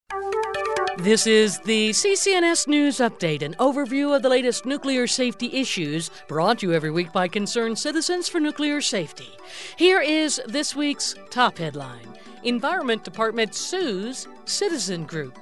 This is the CCNS News Update, an overview of the latest nuclear safety issues brought to you every week by concerned citizens for nuclear safety. Here is this week's top headline. Environment Department sues Citizen Group.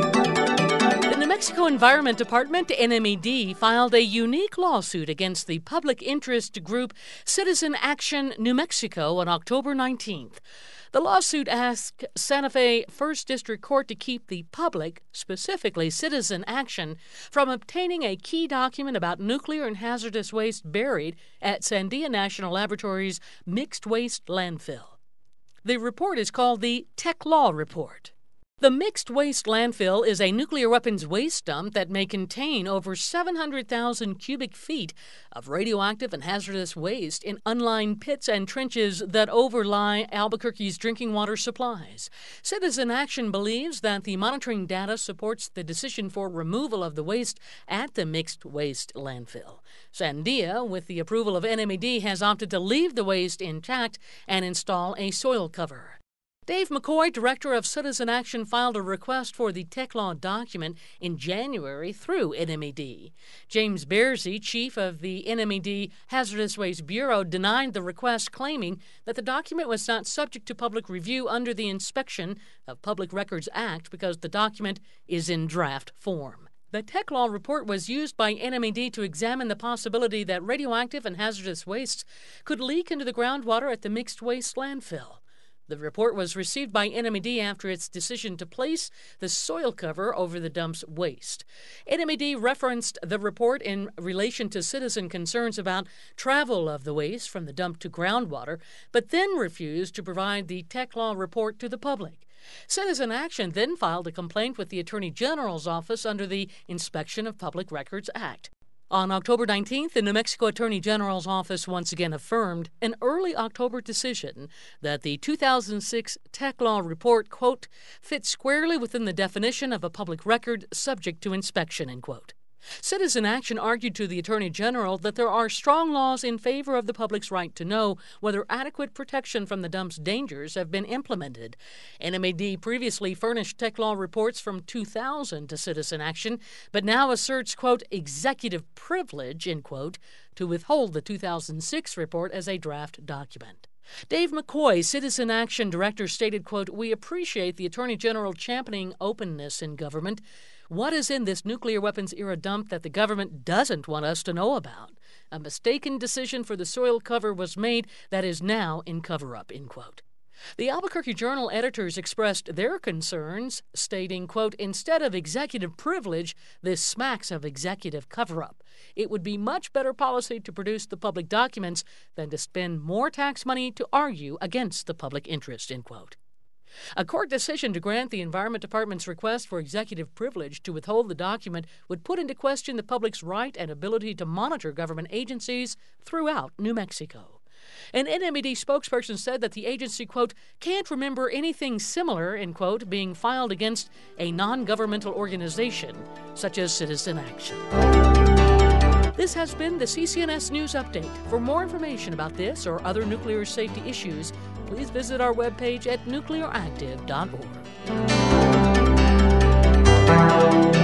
The New Mexico Environment Department, NMED, filed a unique lawsuit against the public interest group Citizen Action New Mexico on October 19th. The lawsuit asked Santa Fe First District Court to keep the public, specifically Citizen Action, from obtaining a key document about nuclear and hazardous waste buried at Sandia National Laboratory's mixed waste landfill. The report is called the Tech Law Report. The mixed waste landfill is a nuclear weapons waste dump that may contain over 700,000 cubic feet of radioactive and hazardous waste in unlined pits and trenches that overlie Albuquerque's drinking water supplies. Citizen Action believes that the monitoring data supports the decision for removal of the waste at the mixed waste landfill. Sandia, with the approval of NMED, has opted to leave the waste intact and install a soil cover. Dave McCoy, director of Citizen Action, filed a request for the Tech Law document in January through NMED. James Bearsey, chief of the NMED Hazardous Waste Bureau, denied the request, claiming that the document was not subject to public review under the Inspection of Public Records Act because the document is in draft form. The Tech Law report was used by NMED to examine the possibility that radioactive and hazardous wastes could leak into the groundwater at the mixed waste landfill. The report was received by NMED after its decision to place the soil cover over the dump's waste. NMED referenced the report in relation to citizen concerns about travel of the waste from the dump to groundwater, but then refused to provide the Tech Law report to the public. Citizen Action then filed a complaint with the Attorney General's office under the Inspection of Public Records Act. On October 19th, the New Mexico Attorney General's office once again affirmed an early October decision that the 2006 Tech Law report, quote, fits squarely within the definition of a public record subject to inspection, end quote. Citizen Action argued to the Attorney General that there are strong laws in favor of the public's right to know whether adequate protection from the dump's dangers have been implemented. NMED previously furnished Tech Law reports from 2000 to Citizen Action, but now asserts, quote, executive privilege, end quote, to withhold the 2006 report as a draft document. Dave McCoy, Citizen Action Director, stated, quote, we appreciate the Attorney General championing openness in government. What is in this nuclear weapons era dump that the government doesn't want us to know about? A mistaken decision for the soil cover was made that is now in cover-up, end quote. The Albuquerque Journal editors expressed their concerns, stating, quote, instead of executive privilege, this smacks of executive cover-up. It would be much better policy to produce the public documents than to spend more tax money to argue against the public interest, end quote. A court decision to grant the Environment Department's request for executive privilege to withhold the document would put into question the public's right and ability to monitor government agencies throughout New Mexico. An NMED spokesperson said that the agency, quote, can't remember anything similar, end quote, being filed against a non-governmental organization such as Citizen Action. This has been the CCNS News Update. For more information about this or other nuclear safety issues, please visit our webpage at nuclearactive.org.